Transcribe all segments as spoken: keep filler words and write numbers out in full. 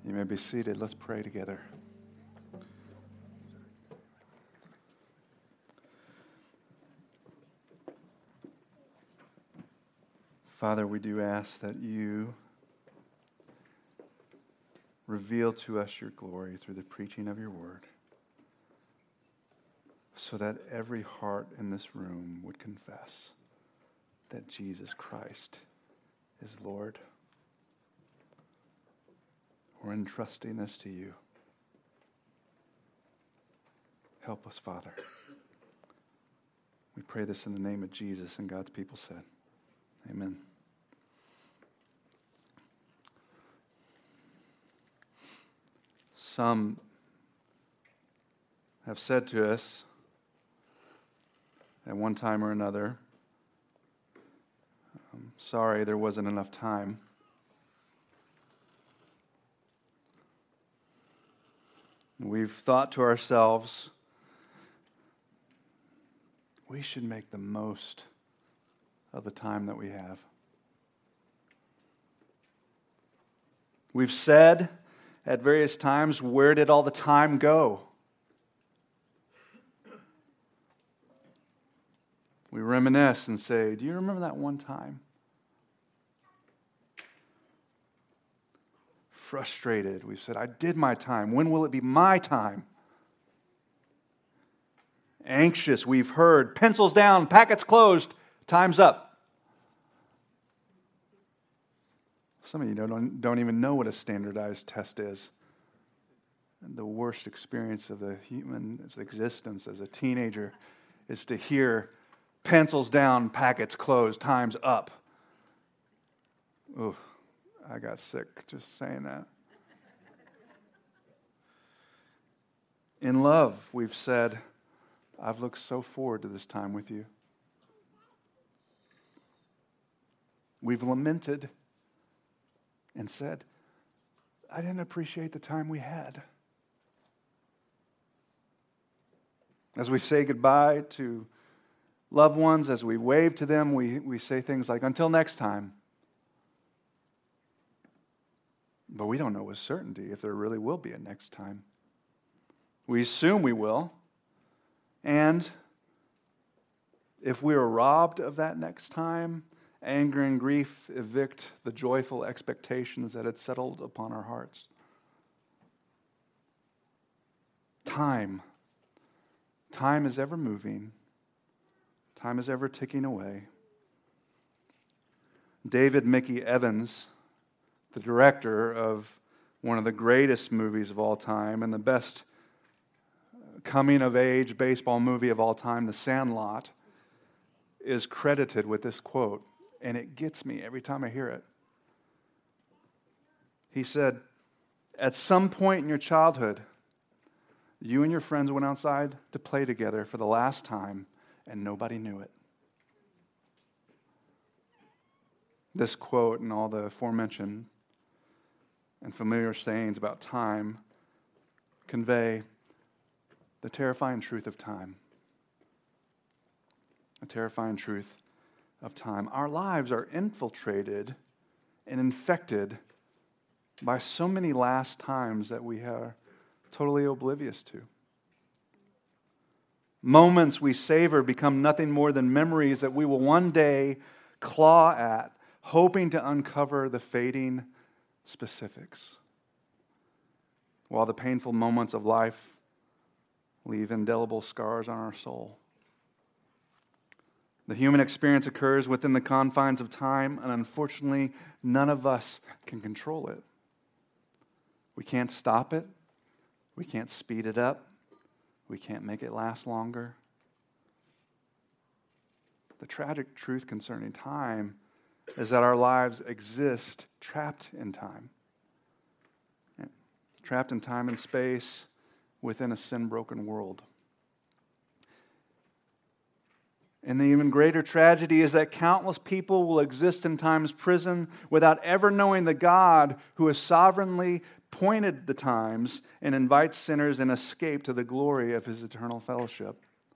You may be seated. Let's pray together. Father, we do ask that you reveal to us your glory through the preaching of your word, so that every heart in this room would confess that Jesus Christ is Lord. We're entrusting this to you. Help us, Father. We pray this in the name of Jesus, and God's people said, amen. Some have said to us at one time or another, um, sorry, there wasn't enough time. We've thought to ourselves, we should make the most of the time that we have. We've said at various times, where did all the time go? We reminisce and say, do you remember that one time? Frustrated, we've said, I did my time. When will it be my time? Anxious, we've heard, pencils down, packets closed, time's up. Some of you don't, don't even know what a standardized test is. And the worst experience of the human existence as a teenager is to hear pencils down, packets closed, time's up. Oof. I got sick just saying that. In love, we've said, I've looked so forward to this time with you. We've lamented and said, I didn't appreciate the time we had. As we say goodbye to loved ones, as we wave to them, we, we say things like, until next time. But we don't know with certainty if there really will be a next time. We assume we will. And if we are robbed of that next time, anger and grief evict the joyful expectations that had settled upon our hearts. Time. Time is ever moving. Time is ever ticking away. David Mickey Evans, the director of one of the greatest movies of all time and the best coming-of-age baseball movie of all time, The Sandlot, is credited with this quote, and it gets me every time I hear it. He said, at some point in your childhood, you and your friends went outside to play together for the last time, and nobody knew it. This quote and all the aforementioned and familiar sayings about time convey the terrifying truth of time. The terrifying truth of time. Our lives are infiltrated and infected by so many last times that we are totally oblivious to. Moments we savor become nothing more than memories that we will one day claw at, hoping to uncover the fading specifics, while the painful moments of life leave indelible scars on our soul. The human experience occurs within the confines of time, and unfortunately, none of us can control it. We can't stop it. We can't speed it up. We can't make it last longer. The tragic truth concerning time is that our lives exist trapped in time. Trapped in time and space within a sin-broken world. And the even greater tragedy is that countless people will exist in time's prison without ever knowing the God who has sovereignly pointed the times and invites sinners in escape to the glory of his eternal fellowship.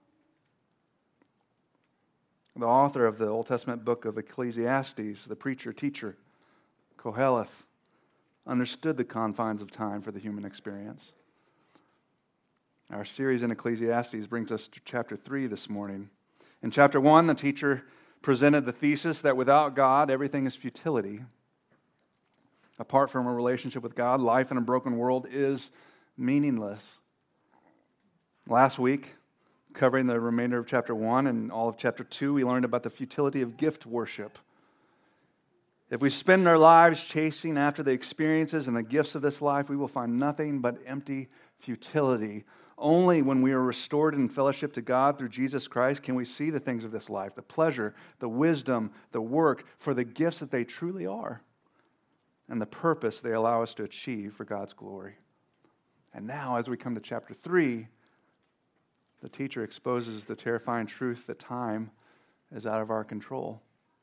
The author of the Old Testament book of Ecclesiastes, the preacher, teacher, Koheleth, understood the confines of time for the human experience. Our series in Ecclesiastes brings us to chapter three this morning. In chapter one, the teacher presented the thesis that without God, everything is futility. Apart from a relationship with God, life in a broken world is meaningless. Last week, covering the remainder of chapter one and all of chapter two, we learned about the futility of gift worship. If we spend our lives chasing after the experiences and the gifts of this life, we will find nothing but empty futility. Only when we are restored in fellowship to God through Jesus Christ can we see the things of this life, the pleasure, the wisdom, the work, for the gifts that they truly are, and the purpose they allow us to achieve for God's glory. And now, as we come to chapter three, the teacher exposes the terrifying truth that time is out of our control.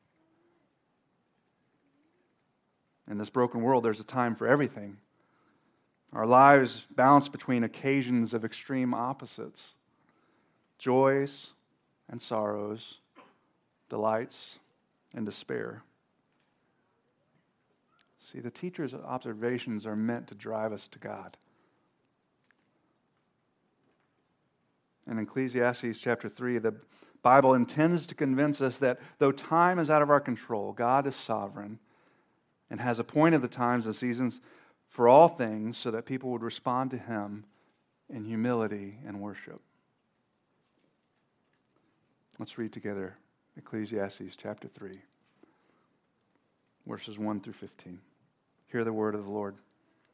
In this broken world, there's a time for everything. Our lives bounce between occasions of extreme opposites, joys and sorrows, delights and despair. See, the teacher's observations are meant to drive us to God. In Ecclesiastes chapter three, the Bible intends to convince us that though time is out of our control, God is sovereign and has appointed the times and seasons for all things so that people would respond to Him in humility and worship. Let's read together Ecclesiastes chapter three, verses one through fifteen. Hear the word of the Lord.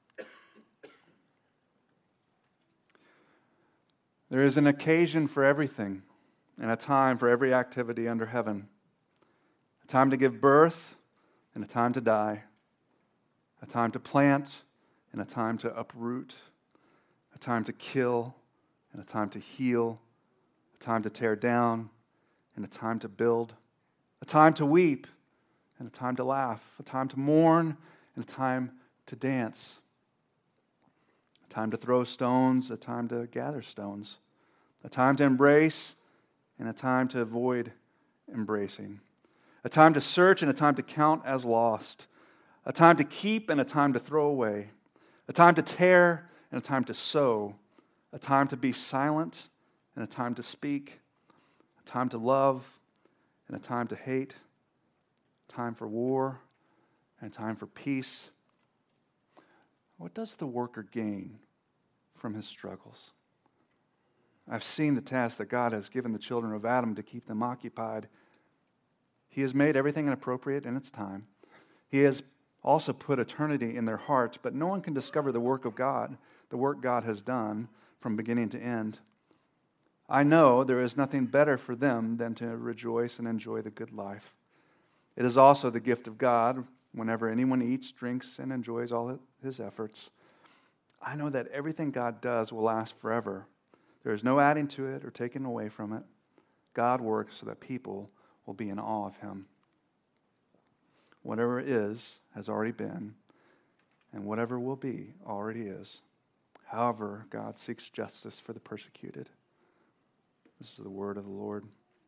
There is an occasion for everything, and a time for every activity under heaven. A time to give birth, and a time to die. A time to plant, and a time to uproot. A time to kill, and a time to heal. A time to tear down, and a time to build. A time to weep, and a time to laugh. A time to mourn, and a time to dance. A time to throw stones, a time to gather stones. A time to embrace, and a time to avoid embracing. A time to search, and a time to count as lost. A time to keep, and a time to throw away. A time to tear, and a time to sow. A time to be silent, and a time to speak. A time to love, and a time to hate. A time for war, and a time for peace. What does the worker gain from his struggles? I've seen the task that God has given the children of Adam to keep them occupied. He has made everything appropriate in its time. He has also put eternity in their hearts, but no one can discover the work of God, the work God has done from beginning to end. I know there is nothing better for them than to rejoice and enjoy the good life. It is also the gift of God whenever anyone eats, drinks, and enjoys all his efforts. I know that everything God does will last forever. There is no adding to it or taking away from it. God works so that people will be in awe of Him. Whatever is has already been, and whatever will be already is. However, God seeks justice for the persecuted. This is the word of the Lord.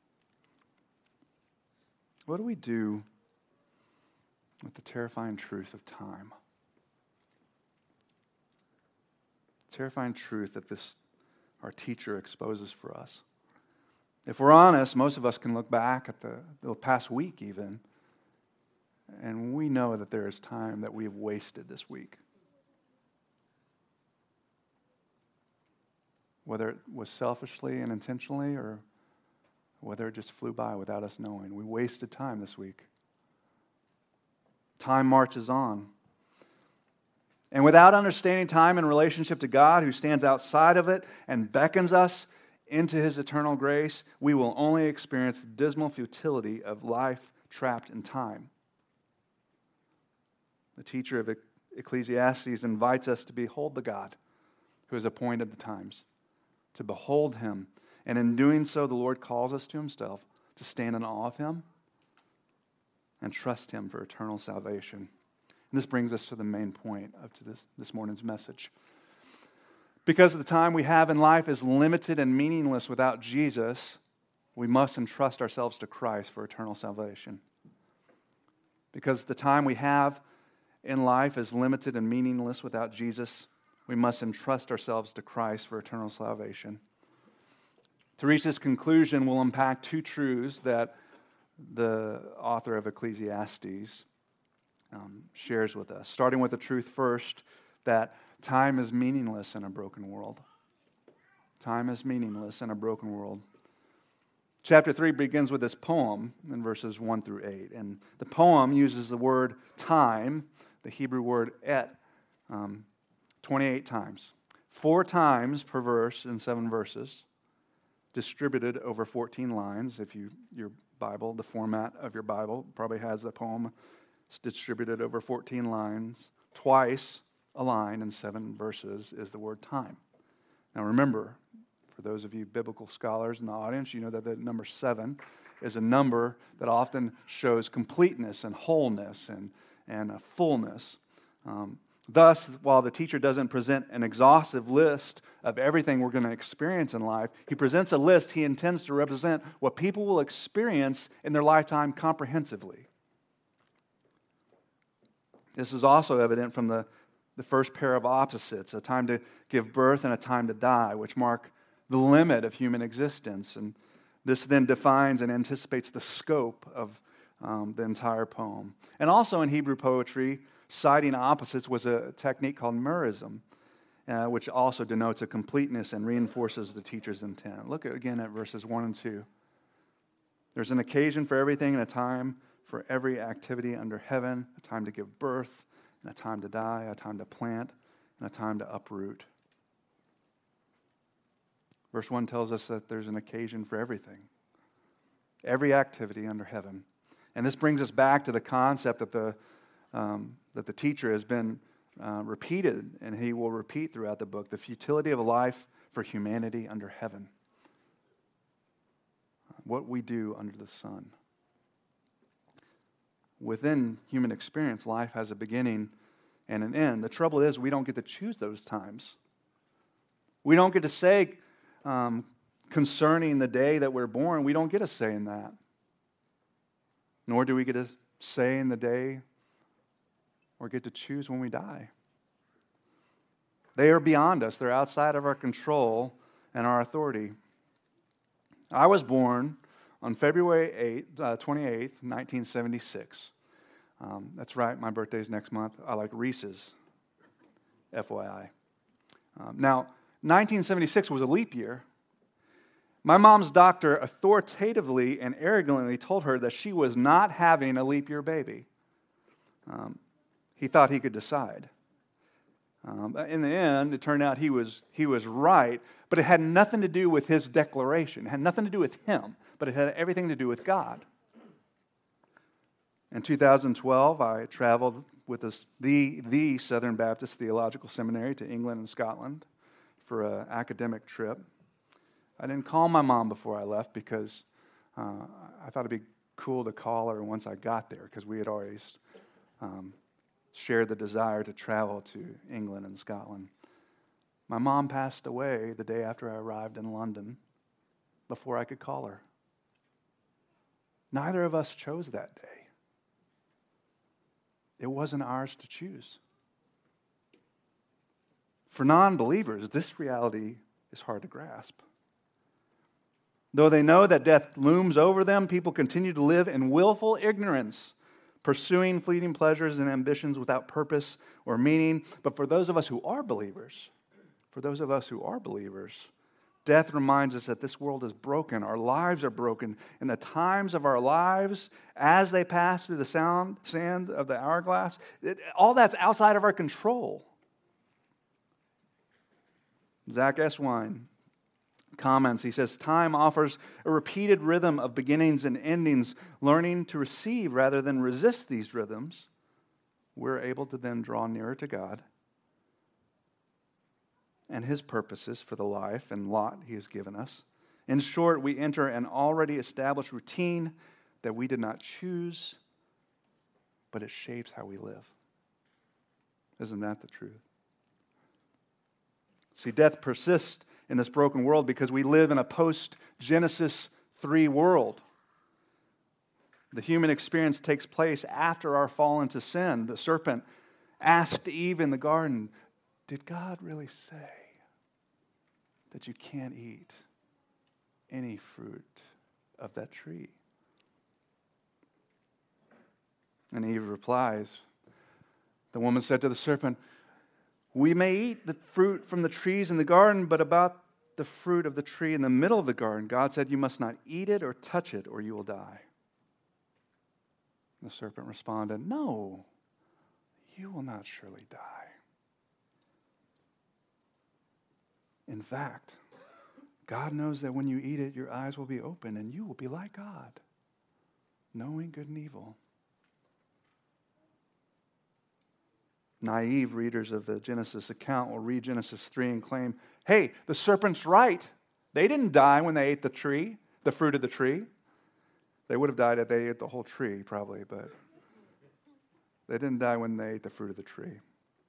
What do we do with the terrifying truth of time? Terrifying truth that this our teacher exposes for us. If we're honest, most of us can look back at the, the past week even, and we know that there is time that we have wasted this week. Whether it was selfishly and intentionally, or whether it just flew by without us knowing. We wasted time this week. Time marches on. And without understanding time in relationship to God, who stands outside of it and beckons us into His eternal grace, we will only experience the dismal futility of life trapped in time. The teacher of Ecclesiastes invites us to behold the God who has appointed the times, to behold Him. And in doing so, the Lord calls us to Himself to stand in awe of Him and trust Him for eternal salvation. And this brings us to the main point of to this, this morning's message. Because the time we have in life is limited and meaningless without Jesus, we must entrust ourselves to Christ for eternal salvation. Because the time we have in life is limited and meaningless without Jesus, we must entrust ourselves to Christ for eternal salvation. To reach this conclusion, we'll unpack two truths that the author of Ecclesiastes um, shares with us. Starting with the truth first, that time is meaningless in a broken world. Time is meaningless in a broken world. Chapter three begins with this poem in verses one through eight. And the poem uses the word time, the Hebrew word et, um, twenty-eight times. Four times per verse in seven verses, distributed over fourteen lines. If you your Bible, the format of your Bible probably has the poem distributed over fourteen lines. Twice a line in seven verses is the word time. Now remember, for those of you biblical scholars in the audience, you know that the number seven is a number that often shows completeness and wholeness and, and a fullness. Um, thus, while the teacher doesn't present an exhaustive list of everything we're going to experience in life, he presents a list he intends to represent what people will experience in their lifetime comprehensively. This is also evident from the, the first pair of opposites, a time to give birth and a time to die, which mark the limit of human existence. And this then defines and anticipates the scope of um, the entire poem. And also in Hebrew poetry, citing opposites was a technique called merism, uh, which also denotes a completeness and reinforces the teacher's intent. Look again at verses one and two. There's an occasion for everything and a time for every activity under heaven, a time to give birth and a time to die, a time to plant and a time to uproot. Verse one tells us that there's an occasion for everything. Every activity under heaven. And this brings us back to the concept that the um, that the teacher has been uh, repeated, and he will repeat throughout the book, the futility of a life for humanity under heaven. What we do under the sun. Within human experience, life has a beginning and an end. The trouble is we don't get to choose those times. We don't get to say, Um, concerning the day that we're born, we don't get a say in that. Nor do we get a say in the day or get to choose when we die. They are beyond us. They're outside of our control and our authority. I was born on February eighth, uh, twenty-eighth, nineteen seventy-six. Um, that's right, my birthday's next month. I like Reese's, F Y I. Um, now, nineteen seventy-six was a leap year. My mom's doctor authoritatively and arrogantly told her that she was not having a leap year baby. Um, he thought he could decide. Um, in the end, it turned out he was he was right, but it had nothing to do with his declaration. It had nothing to do with him, but it had everything to do with God. In two thousand twelve, I traveled with this, the, the Southern Baptist Theological Seminary to England and Scotland for an academic trip. I didn't call my mom before I left because uh, I thought it'd be cool to call her once I got there, because we had already um, shared the desire to travel to England and Scotland. My mom passed away the day after I arrived in London before I could call her. Neither of us chose that day. It wasn't ours to choose. For non-believers, this reality is hard to grasp. Though they know that death looms over them, people continue to live in willful ignorance, pursuing fleeting pleasures and ambitions without purpose or meaning. But for those of us who are believers, for those of us who are believers, death reminds us that this world is broken, our lives are broken, and the times of our lives, as they pass through the sound, sand of the hourglass, it, all that's outside of our control. Zach Eswine comments, he says, time offers a repeated rhythm of beginnings and endings. Learning to receive rather than resist these rhythms, we're able to then draw nearer to God and His purposes for the life and lot He has given us. In short, we enter an already established routine that we did not choose, but it shapes how we live. Isn't that the truth? See, death persists in this broken world because we live in a post-Genesis three world. The human experience takes place after our fall into sin. The serpent asked Eve in the garden, did God really say that you can't eat any fruit of that tree? And Eve replies, the woman said to the serpent, we may eat the fruit from the trees in the garden, but about the fruit of the tree in the middle of the garden, God said, you must not eat it or touch it, or you will die. The serpent responded, no, you will not surely die. In fact, God knows that when you eat it, your eyes will be open and you will be like God, knowing good and evil. Naive readers of the Genesis account will read Genesis three and claim, hey, the serpent's right. They didn't die when they ate the tree, the fruit of the tree. They would have died if they ate the whole tree, probably, but they didn't die when they ate the fruit of the tree.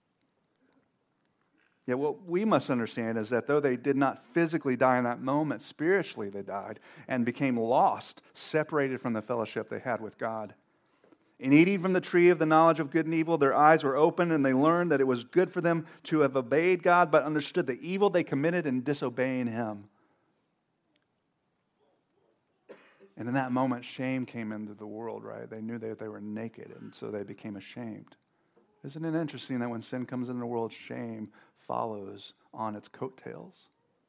Yet what we must understand is that though they did not physically die in that moment, spiritually they died and became lost, separated from the fellowship they had with God. In eating from the tree of the knowledge of good and evil, their eyes were opened and they learned that it was good for them to have obeyed God, but understood the evil they committed in disobeying Him. And in that moment, shame came into the world, right? They knew that they were naked, and so they became ashamed. Isn't it interesting that when sin comes into the world, shame follows on its coattails?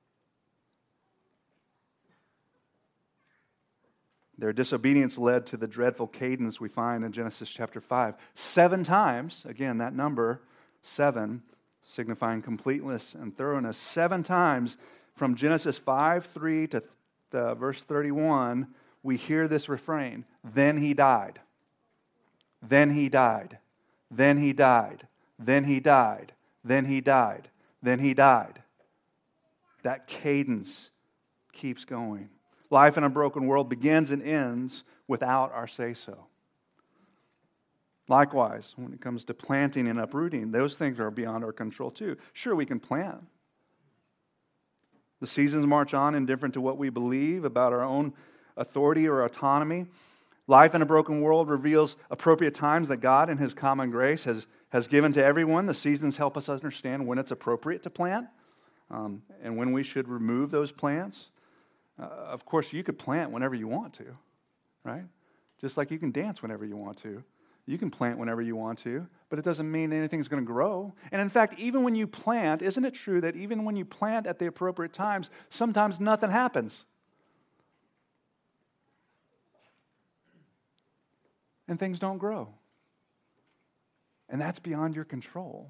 Their disobedience led to the dreadful cadence we find in Genesis chapter five. Seven times, again, that number, seven, signifying completeness and thoroughness. Seven times from Genesis five three to the verse thirty-one, we hear this refrain, then he died. Then he died. Then he died. Then he died. Then he died. Then he died. That cadence keeps going. Life in a broken world begins and ends without our say-so. Likewise, when it comes to planting and uprooting, those things are beyond our control too. Sure, we can plant. The seasons march on indifferent to what we believe about our own authority or autonomy. Life in a broken world reveals appropriate times that God in His common grace has, has given to everyone. The seasons help us understand when it's appropriate to plant um, and when we should remove those plants. Uh, of course, you could plant whenever you want to, right? Just like you can dance whenever you want to. You can plant whenever you want to, but it doesn't mean anything's going to grow. And in fact, even when you plant, isn't it true that even when you plant at the appropriate times, sometimes nothing happens? And things don't grow. And that's beyond your control.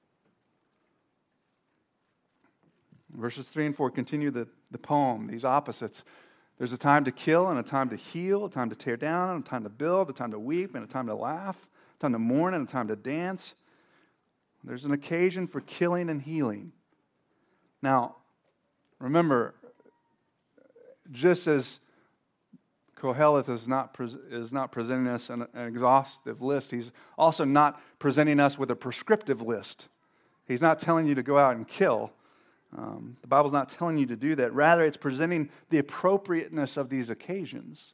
Verses three and four continue the, the poem, these opposites. There's a time to kill and a time to heal, a time to tear down and a time to build, a time to weep and a time to laugh, a time to mourn and a time to dance. There's an occasion for killing and healing. Now, remember, just as Koheleth is not, pre- is not presenting us an, an exhaustive list, he's also not presenting us with a prescriptive list. He's not telling you to go out and kill. Um, the Bible's not telling you to do that. Rather, it's presenting the appropriateness of these occasions.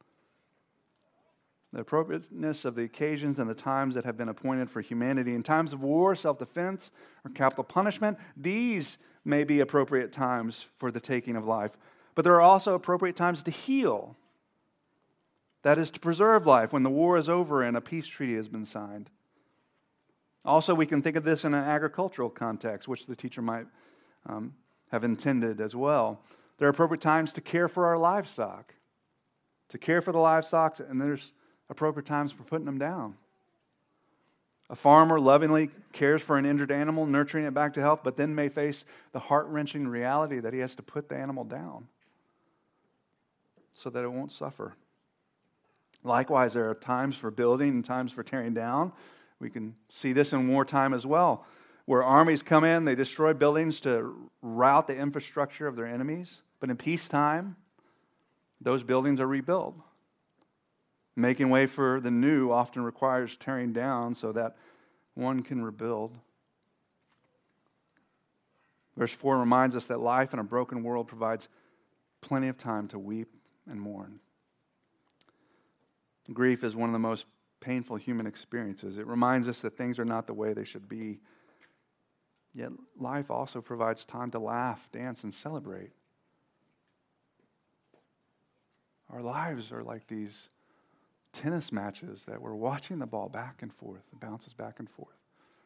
The appropriateness of the occasions and the times that have been appointed for humanity. In times of war, self-defense, or capital punishment, these may be appropriate times for the taking of life. But there are also appropriate times to heal. That is to preserve life when the war is over and a peace treaty has been signed. Also, we can think of this in an agricultural context, which the teacher might Um, have intended as well. There are appropriate times to care for our livestock. To care for the livestock, and there's appropriate times for putting them down. A farmer lovingly cares for an injured animal, nurturing it back to health, but then may face the heart-wrenching reality that he has to put the animal down so that it won't suffer. Likewise, there are times for building and times for tearing down. We can see this in wartime as well, where armies come in, they destroy buildings to rout the infrastructure of their enemies. But in peacetime, those buildings are rebuilt. Making way for the new often requires tearing down so that one can rebuild. Verse four reminds us that life in a broken world provides plenty of time to weep and mourn. Grief is one of the most painful human experiences. It reminds us that things are not the way they should be. Yet life also provides time to laugh, dance, and celebrate. Our lives are like these tennis matches that we're watching the ball back and forth. It bounces back and forth.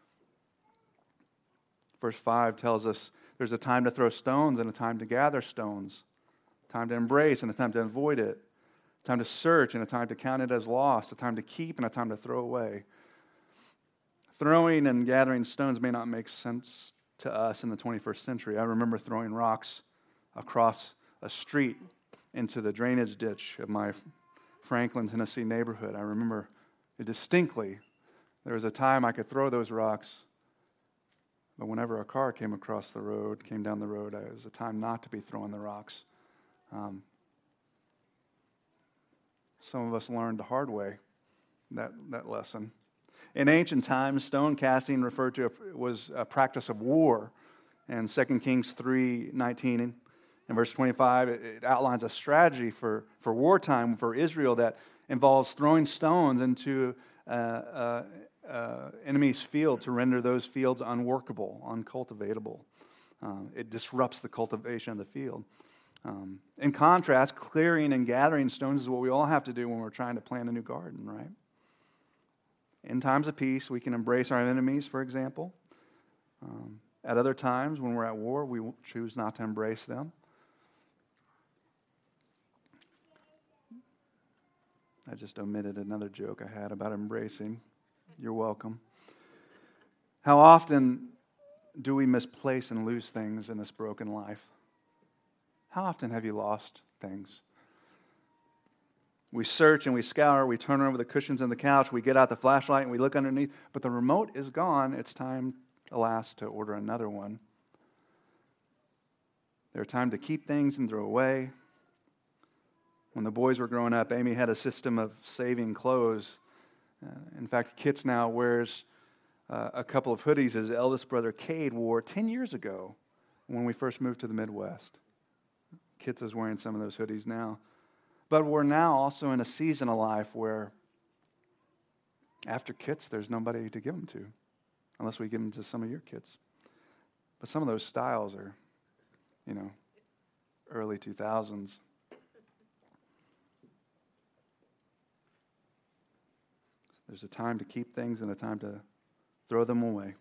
Verse five tells us there's a time to throw stones and a time to gather stones, a time to embrace and a time to avoid it, a time to search and a time to count it as lost, a time to keep and a time to throw away. Throwing and gathering stones may not make sense to us in the twenty-first century. I remember throwing rocks across a street into the drainage ditch of my Franklin, Tennessee neighborhood. I remember it distinctly. There was a time I could throw those rocks, but whenever a car came across the road, came down the road, it was a time not to be throwing the rocks. Um, some of us learned the hard way that, that lesson. In ancient times, stone casting referred to a, was a practice of war. And Second Kings three nineteen and verse twenty-five, it, it outlines a strategy for, for wartime for Israel that involves throwing stones into uh, uh, uh, enemy's field to render those fields unworkable, uncultivatable. Um, it disrupts the cultivation of the field. Um, in contrast, clearing and gathering stones is what we all have to do when we're trying to plant a new garden, right? In times of peace, we can embrace our enemies, for example. Um, at other times, when we're at war, we choose not to embrace them. I just omitted another joke I had about embracing. You're welcome. How often do we misplace and lose things in this broken life? How often have you lost things? We search and we scour, we turn over the cushions on the couch, we get out the flashlight and we look underneath, but the remote is gone. It's time, alas, to order another one. There's time to keep things and throw away. When the boys were growing up, Amy had a system of saving clothes. Uh, in fact, Kits now wears uh, a couple of hoodies his eldest brother, Cade, wore ten years ago when we first moved to the Midwest. Kits is wearing some of those hoodies now. But we're now also in a season of life where after Kits, there's nobody to give them to, unless we give them to some of your kids. But some of those styles are, you know, early two thousands. There's a time to keep things and a time to throw them away.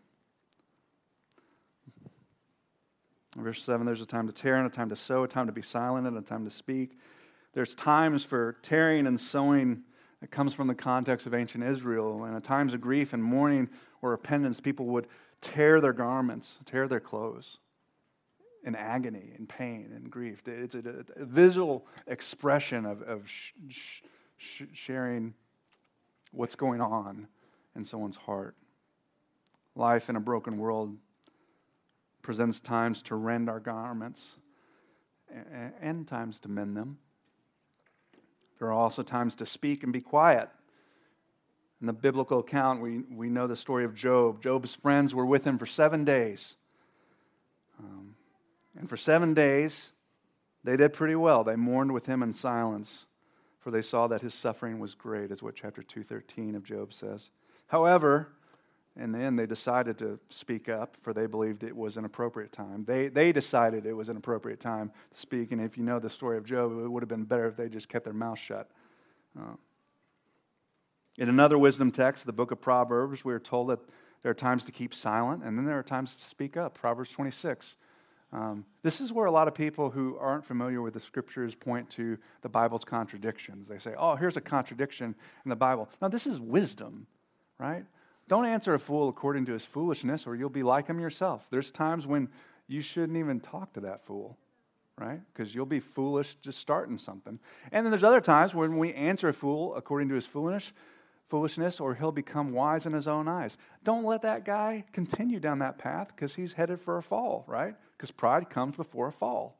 In verse seven, there's a time to tear and a time to sow, a time to be silent and a time to speak. There's times for tearing and sowing that comes from the context of ancient Israel. And at times of grief and mourning or repentance, people would tear their garments, tear their clothes in agony and pain and grief. It's a, a visual expression of, of sh- sh- sharing what's going on in someone's heart. Life in a broken world presents times to rend our garments and, and times to mend them. There are also times to speak and be quiet. In the biblical account, we, we know the story of Job. Job's friends were with him for seven days. Um, and for seven days, they did pretty well. They mourned with him in silence, for they saw that his suffering was great, is what chapter two thirteen of Job says. However, in the end, they decided to speak up, for they believed it was an appropriate time. They they decided it was an appropriate time to speak, and if you know the story of Job, it would have been better if they just kept their mouth shut. Uh, in another wisdom text, the book of Proverbs, we are told that there are times to keep silent, and then there are times to speak up. Proverbs twenty-six. Um, this is where a lot of people who aren't familiar with the scriptures point to the Bible's contradictions. They say, oh, here's a contradiction in the Bible. Now, this is wisdom, right? Don't answer a fool according to his foolishness, or you'll be like him yourself. There's times when you shouldn't even talk to that fool, right? Because you'll be foolish just starting something. And then there's other times when we answer a fool according to his foolish, foolishness, or he'll become wise in his own eyes. Don't let that guy continue down that path, because he's headed for a fall, right? Because pride comes before a fall.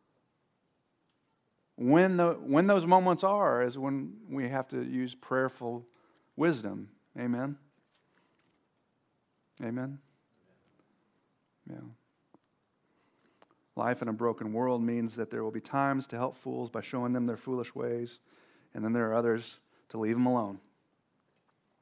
When the when those moments are is when we have to use prayerful wisdom. Amen? Amen? Yeah. Life in a broken world means that there will be times to help fools by showing them their foolish ways, and then there are others to leave them alone.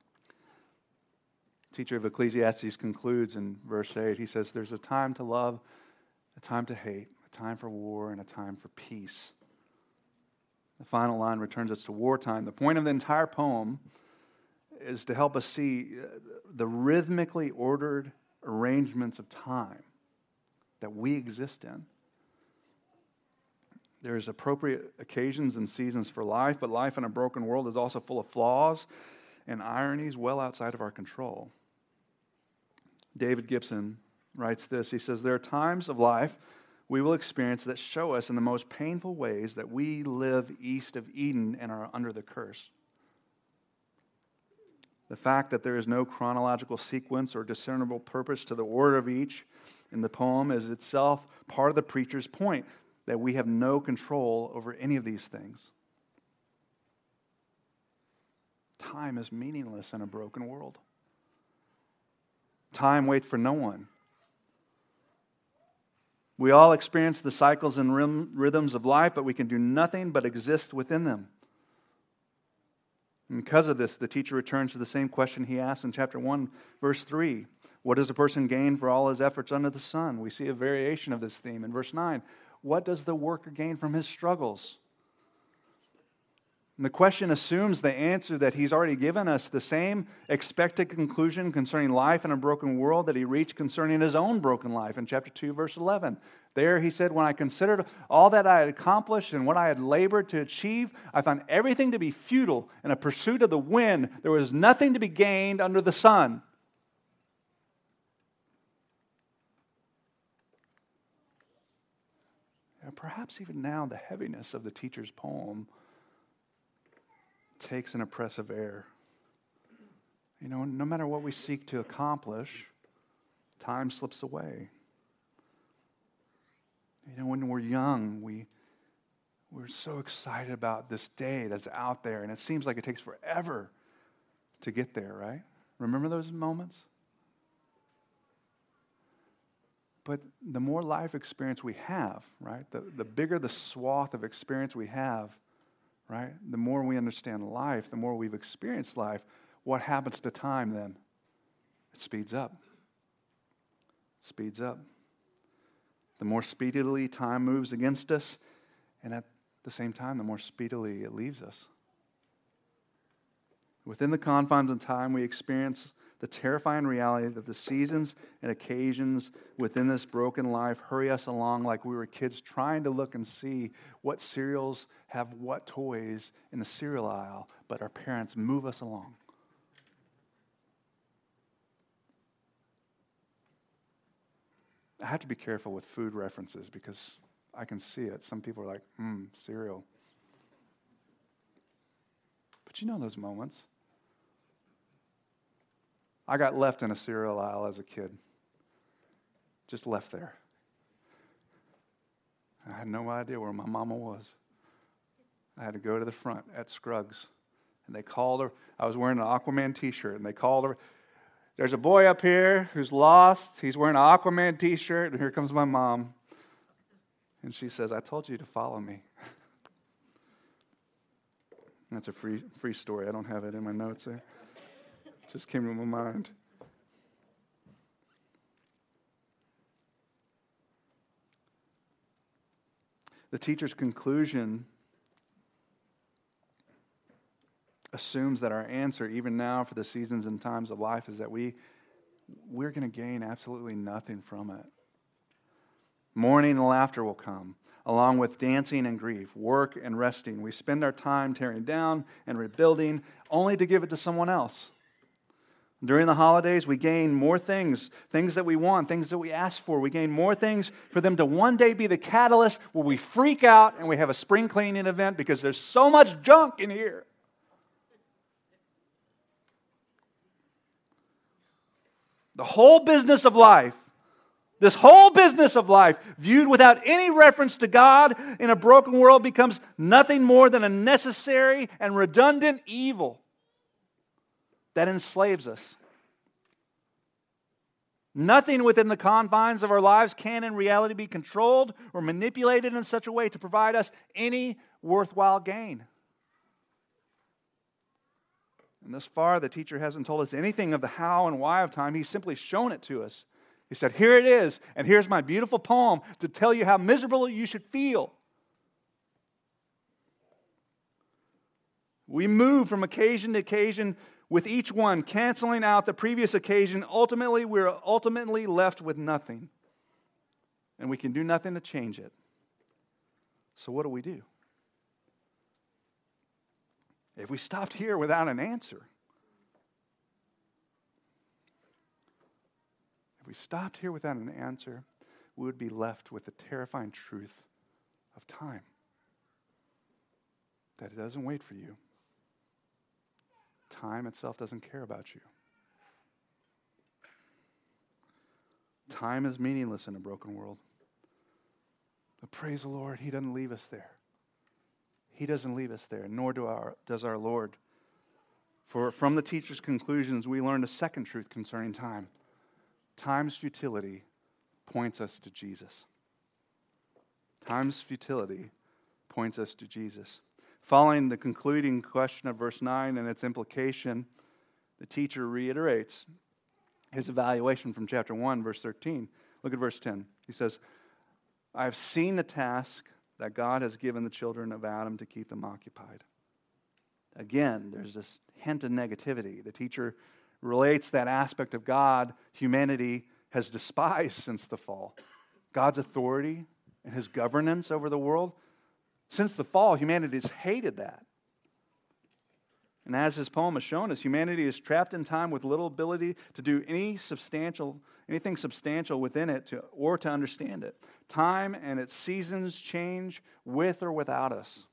Teacher of Ecclesiastes concludes in verse eight. He says, there's a time to love, a time to hate, a time for war, and a time for peace. The final line returns us to wartime. The point of the entire poem is to help us see the rhythmically ordered arrangements of time that we exist in. There's appropriate occasions and seasons for life, but life in a broken world is also full of flaws and ironies well outside of our control. David Gibson writes this. He says, there are times of life we will experience that show us in the most painful ways that we live east of Eden and are under the curse. The fact that there is no chronological sequence or discernible purpose to the order of each in the poem is itself part of the preacher's point, that we have no control over any of these things. Time is meaningless in a broken world. Time waits for no one. We all experience the cycles and rhythms of life, but we can do nothing but exist within them. And because of this, the teacher returns to the same question he asked in chapter one, verse three. What does a person gain for all his efforts under the sun? We see a variation of this theme in verse nine. What does the worker gain from his struggles? And the question assumes the answer that he's already given us, the same expected conclusion concerning life in a broken world that he reached concerning his own broken life in chapter two, verse eleven. There he said, when I considered all that I had accomplished and what I had labored to achieve, I found everything to be futile in a pursuit of the wind. There was nothing to be gained under the sun. And perhaps even now the heaviness of the teacher's poem takes an oppressive air. You know, no matter what we seek to accomplish, time slips away. You know, when we're young, we, we're so excited about this day that's out there, and it seems like it takes forever to get there, right? Remember those moments? But the more life experience we have, right, the, the bigger the swath of experience we have, right, the more we understand life, the more we've experienced life, what happens to time then? It speeds up. It speeds up. The more speedily time moves against us, and at the same time, the more speedily it leaves us. Within the confines of time, we experience the terrifying reality that the seasons and occasions within this broken life hurry us along like we were kids trying to look and see what cereals have what toys in the cereal aisle, but our parents move us along. I have to be careful with food references because I can see it. Some people are like, mmm, cereal. But you know those moments. I got left in a cereal aisle as a kid. Just left there. I had no idea where my mama was. I had to go to the front at Scruggs. And they called her. I was wearing an Aquaman t-shirt. And they called her. There's a boy up here who's lost. He's wearing an Aquaman t-shirt. And here comes my mom. And she says, I told you to follow me. That's a free free story. I don't have it in my notes there. It just came to my mind. The teacher's conclusion assumes that our answer, even now for the seasons and times of life, is that we, we're going to gain absolutely nothing from it. Mourning and laughter will come, along with dancing and grief, work and resting. We spend our time tearing down and rebuilding, only to give it to someone else. During the holidays, we gain more things, things that we want, things that we ask for. We gain more things for them to one day be the catalyst where we freak out and we have a spring cleaning event because there's so much junk in here. The whole business of life, this whole business of life, viewed without any reference to God in a broken world, becomes nothing more than a necessary and redundant evil that enslaves us. Nothing within the confines of our lives can in reality be controlled or manipulated in such a way to provide us any worthwhile gain. And thus far, the teacher hasn't told us anything of the how and why of time. He's simply shown it to us. He said, here it is, and here's my beautiful poem to tell you how miserable you should feel. We move from occasion to occasion with each one, canceling out the previous occasion. Ultimately, we're ultimately left with nothing. And we can do nothing to change it. So what do we do? If we stopped here without an answer, if we stopped here without an answer, we would be left with the terrifying truth of time. That it doesn't wait for you. Time itself doesn't care about you. Time is meaningless in a broken world. But praise the Lord, He doesn't leave us there. He doesn't leave us there, nor do our, does our Lord. For from the teacher's conclusions, we learned a second truth concerning time. Time's futility points us to Jesus. Time's futility points us to Jesus. Following the concluding question of verse nine and its implication, the teacher reiterates his evaluation from chapter one, verse thirteen. Look at verse ten. He says, I have seen the task that God has given the children of Adam to keep them occupied. Again, there's this hint of negativity. The teacher relates that aspect of God humanity has despised since the fall. God's authority and His governance over the world. Since the fall, humanity has hated that. And as his poem has shown us, humanity is trapped in time with little ability to do any substantial, anything substantial within it to, or to understand it. Time and its seasons change with or without us.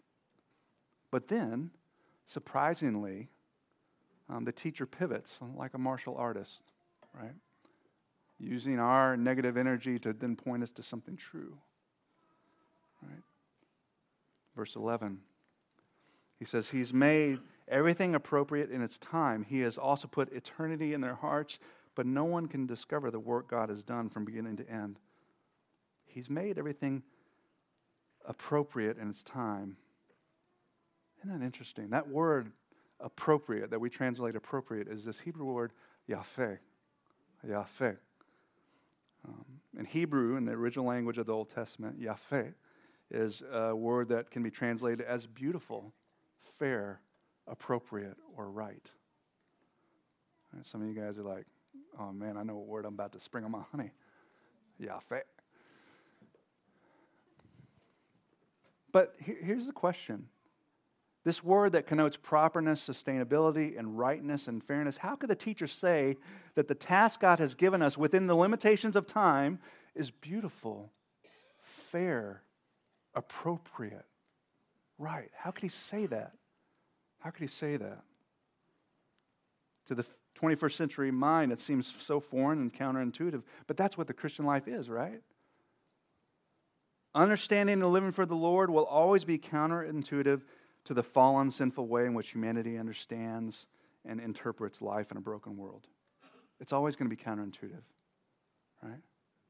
But then, surprisingly, um, the teacher pivots like a martial artist, right? Using our negative energy to then point us to something true, right? Verse eleven, he says, He's made everything appropriate in its time. He has also put eternity in their hearts, but no one can discover the work God has done from beginning to end. He's made everything appropriate in its time. Isn't that interesting? That word appropriate, that we translate appropriate, is this Hebrew word yafeh. Yafeh. Um, in Hebrew, in the original language of the Old Testament, yafeh is a word that can be translated as beautiful, fair, appropriate, or right. And some of you guys are like, oh man, I know what word I'm about to spring on my honey. Yafeh. But here's the question. This word that connotes properness, sustainability, and rightness and fairness, how could the teacher say that the task God has given us within the limitations of time is beautiful, fair, appropriate, right? How could he say that? How could he say that? To the twenty-first century mind, it seems so foreign and counterintuitive, but that's what the Christian life is, right? Understanding and living for the Lord will always be counterintuitive to the fallen, sinful way in which humanity understands and interprets life in a broken world. It's always going to be counterintuitive, right?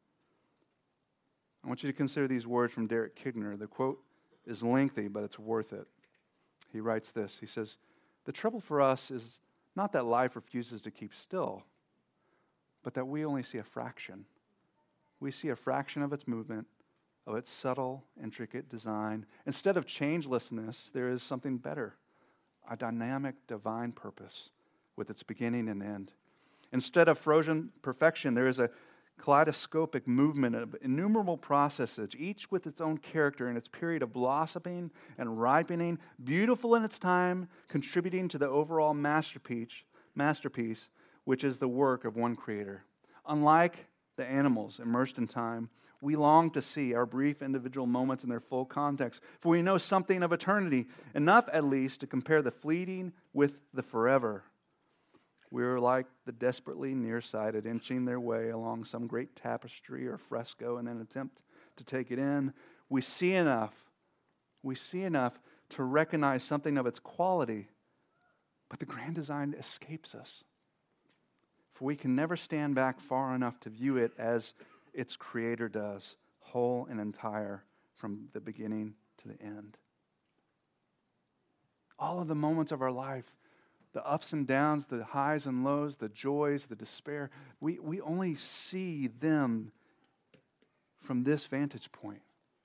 I want you to consider these words from Derek Kidner. The quote is lengthy, but it's worth it. He writes this. He says, the trouble for us is not that life refuses to keep still, but that we only see a fraction. We see a fraction of its movement, of its subtle, intricate design. Instead of changelessness, there is something better, a dynamic divine purpose with its beginning and end. Instead of frozen perfection, there is a kaleidoscopic movement of innumerable processes, each with its own character and its period of blossoming and ripening, beautiful in its time, contributing to the overall masterpiece, masterpiece, which is the work of one creator. Unlike the animals immersed in time, we long to see our brief individual moments in their full context, for we know something of eternity, enough at least to compare the fleeting with the forever. We are like the desperately nearsighted, inching their way along some great tapestry or fresco in an attempt to take it in. We see enough, we see enough to recognize something of its quality, but the grand design escapes us. For we can never stand back far enough to view it as its creator does, whole and entire from the beginning to the end. All of the moments of our life the ups and downs, the highs and lows, the joys, the despair, we, we only see them from this vantage point.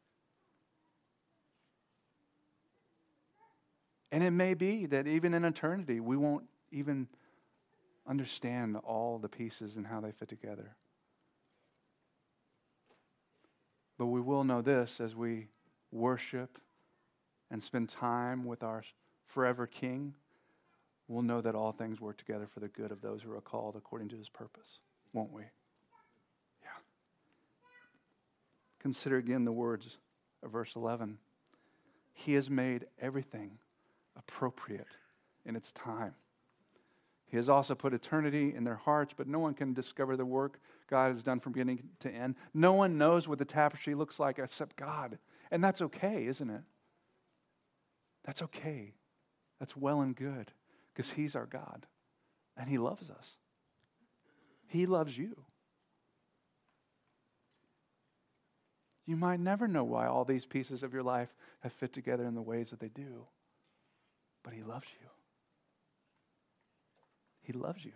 And it may be that even in eternity, we won't even understand all the pieces and how they fit together. But we will know this as we worship and spend time with our forever King. We'll know that all things work together for the good of those who are called according to his purpose, won't we? Yeah. Consider again the words of verse eleven. He has made everything appropriate in its time. He has also put eternity in their hearts, but no one can discover the work God has done from beginning to end. No one knows what the tapestry looks like except God. And that's okay, isn't it? That's okay. That's well and good, because he's our God, and he loves us. He loves you. You might never know why all these pieces of your life have fit together in the ways that they do, but he loves you. He loves you.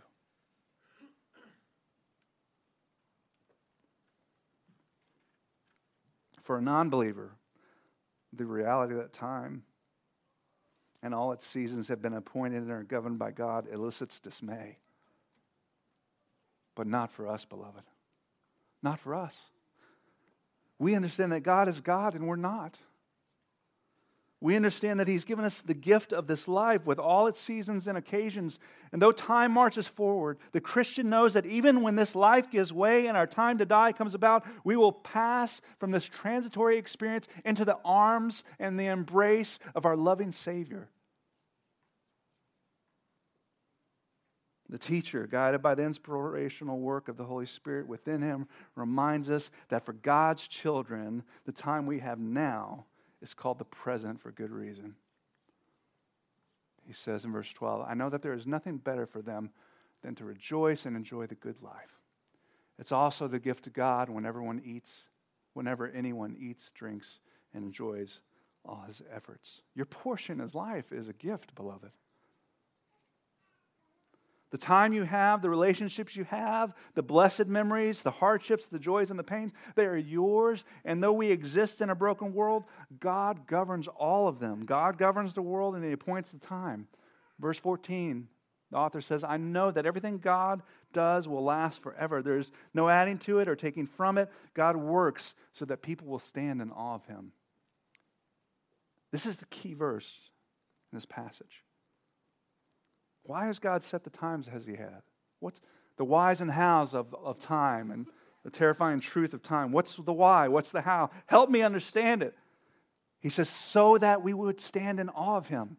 For a non-believer, the reality of that time and all its seasons have been appointed and are governed by God elicits dismay. But not for us, beloved. Not for us. We understand that God is God and we're not. We understand that he's given us the gift of this life with all its seasons and occasions. And though time marches forward, the Christian knows that even when this life gives way and our time to die comes about, we will pass from this transitory experience into the arms and the embrace of our loving Savior. The teacher, guided by the inspirational work of the Holy Spirit within him, reminds us that for God's children, the time we have now is called the present for good reason. He says in verse twelve, I know that there is nothing better for them than to rejoice and enjoy the good life. It's also the gift of God when everyone eats, whenever anyone eats, drinks, and enjoys all his efforts. Your portion as life is a gift, beloved. The time you have, the relationships you have, the blessed memories, the hardships, the joys, and the pains, they are yours. And though we exist in a broken world, God governs all of them. God governs the world and he appoints the time. Verse fourteen, the author says, I know that everything God does will last forever. There's no adding to it or taking from it. God works so that people will stand in awe of him. This is the key verse in this passage. Why has God set the times as he had? What's the whys and hows of, of time and the terrifying truth of time? What's the why? What's the how? Help me understand it. He says, so that we would stand in awe of him.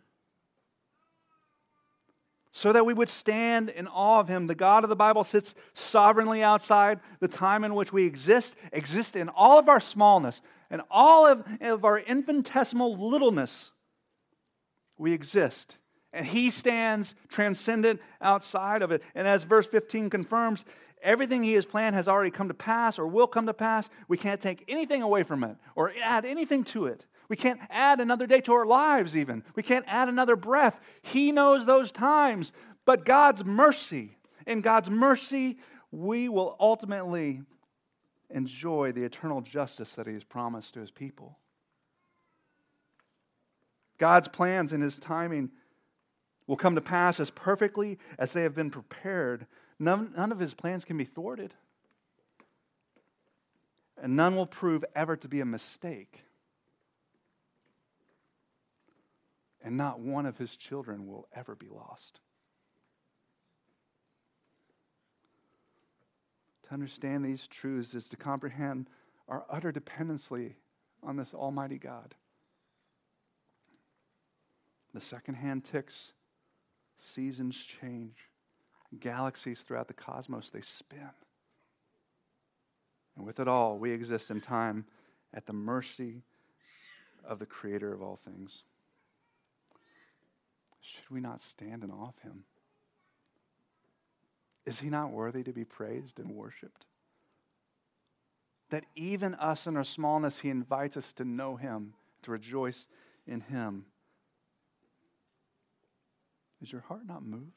So that we would stand in awe of him. The God of the Bible sits sovereignly outside the time in which we exist, exist in all of our smallness and all of, of our infinitesimal littleness. We exist. And he stands transcendent outside of it. And as verse fifteen confirms, everything he has planned has already come to pass or will come to pass. We can't take anything away from it or add anything to it. We can't add another day to our lives even. We can't add another breath. He knows those times. But God's mercy, in God's mercy, we will ultimately enjoy the eternal justice that he has promised to his people. God's plans and his timing will come to pass as perfectly as they have been prepared. None, none of his plans can be thwarted. And none will prove ever to be a mistake. And not one of his children will ever be lost. To understand these truths is to comprehend our utter dependency on this almighty God. The second hand ticks. Seasons change. Galaxies throughout the cosmos, they spin. And with it all, we exist in time at the mercy of the Creator of all things. Should we not stand in awe of him? Is he not worthy to be praised and worshiped? That even us in our smallness, he invites us to know him, to rejoice in him. Is your heart not moved?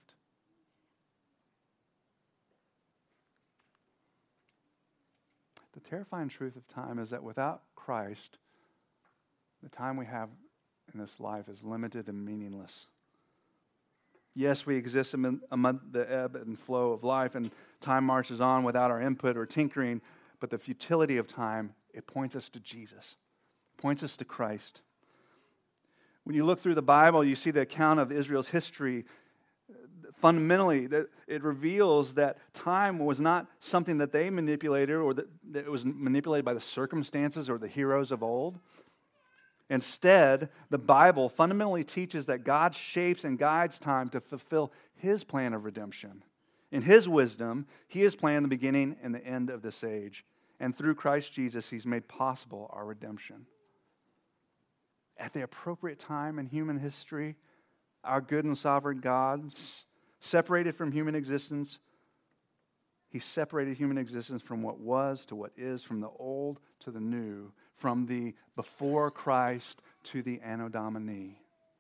The terrifying truth of time is that without Christ, the time we have in this life is limited and meaningless. Yes, we exist amid, amid the ebb and flow of life, and time marches on without our input or tinkering, but the futility of time, it points us to Jesus. It points us to Christ. When you look through the Bible, you see the account of Israel's history. Fundamentally, that it reveals that time was not something that they manipulated or that, that it was manipulated by the circumstances or the heroes of old. Instead, the Bible fundamentally teaches that God shapes and guides time to fulfill His plan of redemption. In His wisdom, He has planned the beginning and the end of this age. And through Christ Jesus, He's made possible our redemption. At the appropriate time in human history, our good and sovereign God, separated from human existence, He separated human existence from what was to what is, from the old to the new, from the before Christ to the Anno Domini.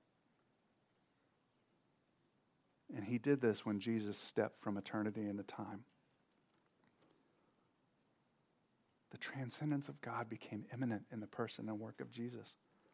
And He did this when Jesus stepped from eternity into time. The transcendence of God became imminent in the person and work of Jesus.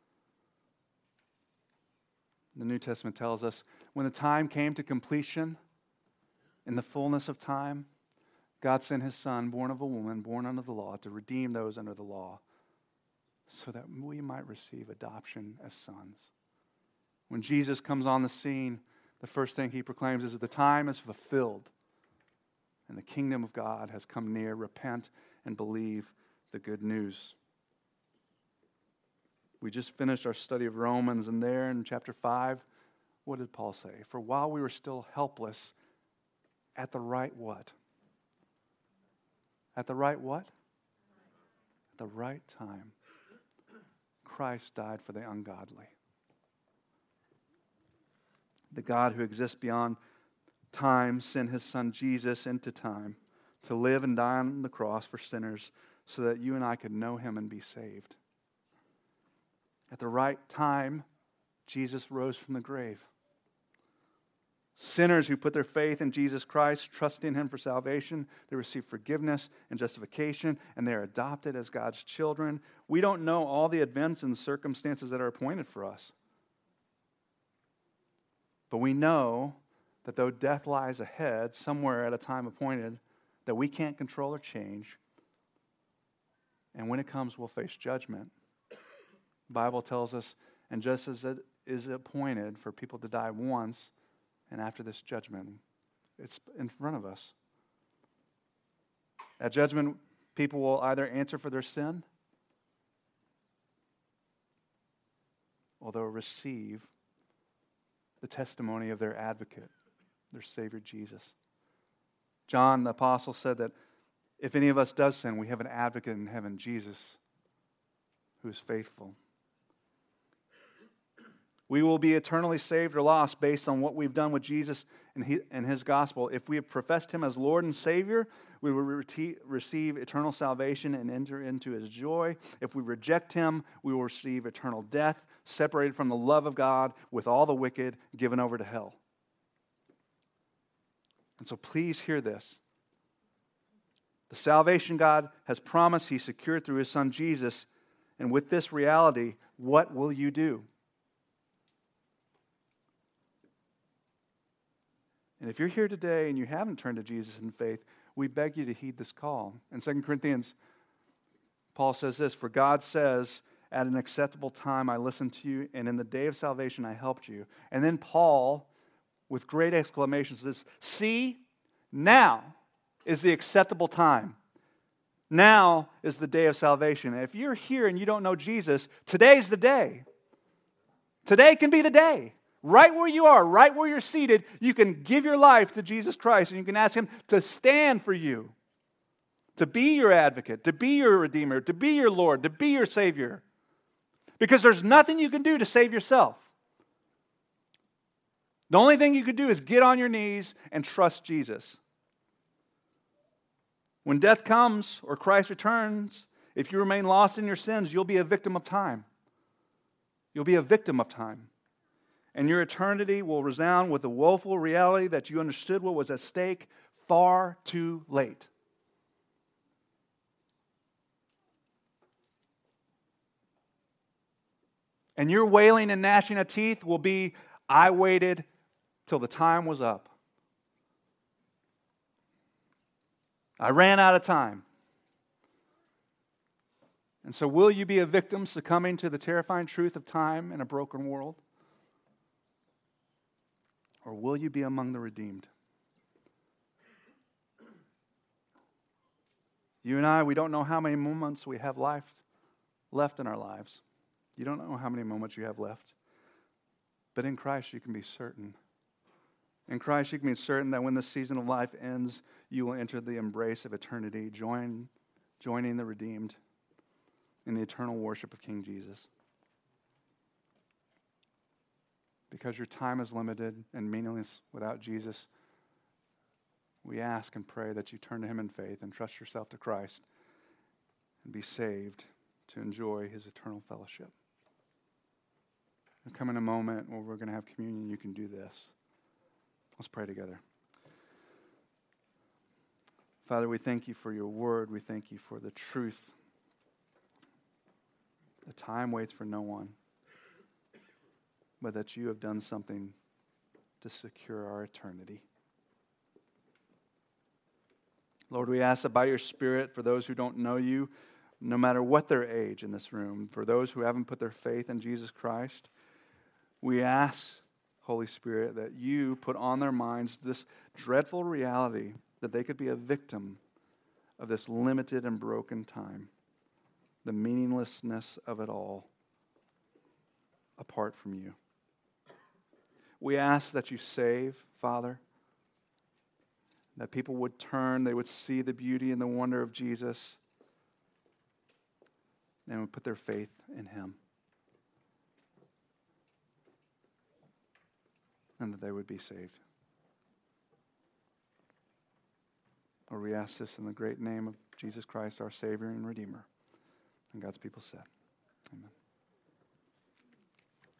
The New Testament tells us, when the time came to completion, in the fullness of time, God sent His Son, born of a woman, born under the law, to redeem those under the law, so that we might receive adoption as sons. When Jesus comes on the scene, the first thing He proclaims is that the time is fulfilled, and the kingdom of God has come near. Repent and believe the good news. We just finished our study of Romans, and there in chapter five, what did Paul say? For while we were still helpless, at the right what? At the right what? At the right time, Christ died for the ungodly. The God who exists beyond time sent His Son Jesus into time to live and die on the cross for sinners so that you and I could know Him and be saved. At the right time, Jesus rose from the grave. Sinners who put their faith in Jesus Christ, trusting Him for salvation, they receive forgiveness and justification, and they are adopted as God's children. We don't know all the events and circumstances that are appointed for us. But we know that though death lies ahead, somewhere at a time appointed, that we can't control or change, and when it comes, we'll face judgment. The Bible tells us, and just as it is appointed for people to die once, and after this judgment, it's in front of us. At judgment, people will either answer for their sin, or they'll receive the testimony of their advocate, their Savior Jesus. John the Apostle said that if any of us does sin, we have an advocate in heaven, Jesus, who is faithful. We will be eternally saved or lost based on what we've done with Jesus and, he, and His gospel. If we have professed Him as Lord and Savior, we will re- receive eternal salvation and enter into His joy. If we reject Him, we will receive eternal death, separated from the love of God, with all the wicked given over to hell. And so please hear this. The salvation God has promised He secured through His Son Jesus. And with this reality, what will you do? And if you're here today and you haven't turned to Jesus in faith, we beg you to heed this call. In Second Corinthians, Paul says this, for God says, at an acceptable time I listened to you, and in the day of salvation I helped you. And then Paul, with great exclamations, says, see, now is the acceptable time. Now is the day of salvation. And if you're here and you don't know Jesus, today's the day. Today can be the day. Right where you are, right where you're seated, you can give your life to Jesus Christ and you can ask Him to stand for you, to be your advocate, to be your Redeemer, to be your Lord, to be your Savior. Because there's nothing you can do to save yourself. The only thing you can do is get on your knees and trust Jesus. When death comes or Christ returns, if you remain lost in your sins, you'll be a victim of time. You'll be a victim of time. And your eternity will resound with the woeful reality that you understood what was at stake far too late. And your wailing and gnashing of teeth will be, I waited till the time was up. I ran out of time. And so will you be a victim succumbing to the terrifying truth of time in a broken world? Or will you be among the redeemed? You and I, we don't know how many moments we have life left in our lives. You don't know how many moments you have left. But in Christ, you can be certain. In Christ, you can be certain that when this season of life ends, you will enter the embrace of eternity, join, joining the redeemed in the eternal worship of King Jesus. Because your time is limited and meaningless without Jesus, we ask and pray that you turn to him in faith and trust yourself to Christ and be saved to enjoy his eternal fellowship. There'll come in a moment where we're going to have communion. You can do this. Let's pray together. Father, we thank you for your word. We thank you for the truth. The time waits for no one, but that you have done something to secure our eternity. Lord, we ask that by your Spirit, for those who don't know you, no matter what their age in this room, for those who haven't put their faith in Jesus Christ, we ask, Holy Spirit, that you put on their minds this dreadful reality that they could be a victim of this limited and broken time, the meaninglessness of it all apart from you. We ask that you save, Father, that people would turn, they would see the beauty and the wonder of Jesus, and would put their faith in him. And that they would be saved. Lord, we ask this in the great name of Jesus Christ, our Savior and Redeemer. And God's people said, amen.